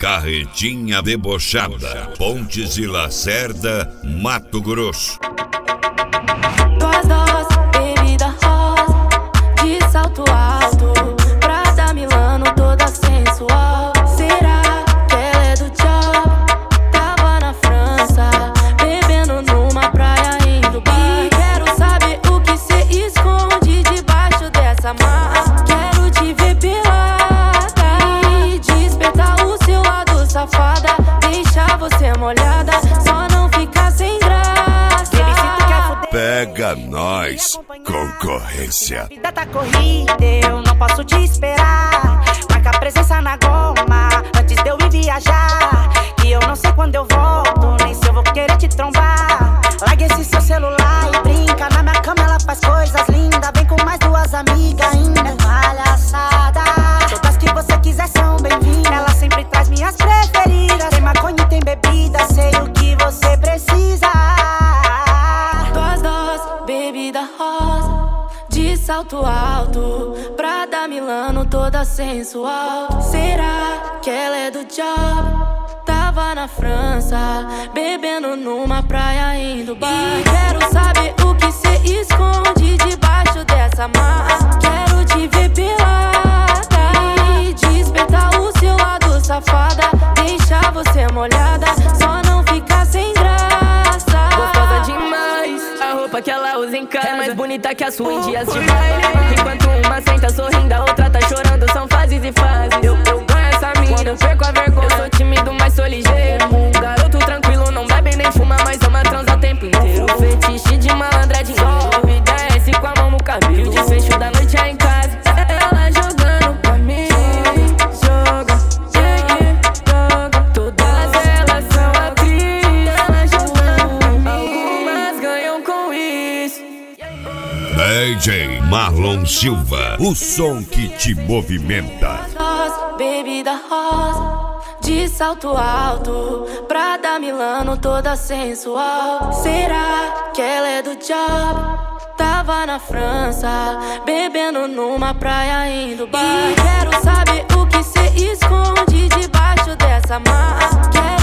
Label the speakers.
Speaker 1: Carretinha Debochada, Pontes e Lacerda, Mato Grosso.
Speaker 2: Duas doses, bebida rosa, de salto alto, Prada Milano, toda sensual. Será que ela é do job? Tava na França, bebendo numa praia indo bar. E quero saber o que cê esconde debaixo dessa mala. Quero te ver pelada e despertar o seu lado safada, deixar você molhada, só não ficar sem graça.
Speaker 1: Pega nós, concorrência.
Speaker 3: A vida tá corrida, eu não posso te esperar. Marca presença na goma, antes de eu ir viajar. E eu não sei quando eu volto, nem se eu vou querer te trombar. Larga esse seu celular e brinca. Na minha cama ela faz coisas lindas. Vem com mais duas amigas ainda. Palhaçada, todas que você quiser são bem-vindas. Ela sempre traz minhas preferidas. Tem maconha e tem bebida, sei o que você precisa.
Speaker 2: Duas doses, bebida rosa, de salto alto, Prada Milano, toda sensual. Será que ela é do job? Tava na França, bebendo numa praia indo bar. E quero saber o que cê esconde debaixo dessa mala. Quero te ver pelada e despertar o seu lado safada, deixar você molhada, só não ficar sem graça.
Speaker 4: Gostosa demais, a roupa que ela usa em casa é mais bonita que a sua em dias de baile. Enquanto uma senta sorrindo, a outra tá chorando, são fases e fases. Eu ganho essa mina, quando eu perco a vergonha. Eu sou tímido, mas sou ligeiro. Um garoto tranquilo, não bebe nem fuma, mas ama transar o tempo inteiro. Fetiche de malandra, de sobe, desce com a mão no cabelo. E o desfecho da noite é em casa, ela jogando pra mim. Joga, joga. Todas elas são atrizes, ela jogando pra mim. Algumas ganham com isso.
Speaker 1: DJ Marlon Silva, o som que te movimenta.
Speaker 2: Bebida rosa, de salto alto, Prada Milano, toda sensual. Será que ela é do job? Tava na França, bebendo numa praia indo bar. E quero saber o que cê esconde debaixo dessa mala.